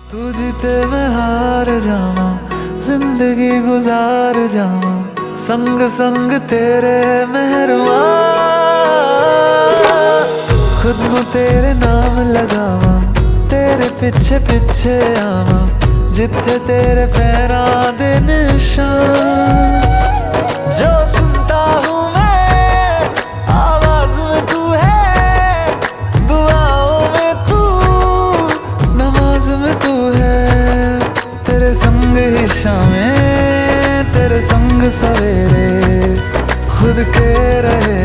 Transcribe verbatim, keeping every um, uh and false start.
तू जीते मैं हार जावा, जिंदगी गुजार जावा, संग संग तेरे मेहरवा, खुद नू तेरे नाम लगावा, तेरे पिछे पिछे आवा, जिथे तेरे पैरां दे निशान। जो सुनता हूँ मैं आवाज में तू है, दुआओं में तू, नमाज में तू है। तेरे संग ही शामें, तेरे संग सवेरे, खुद के रहे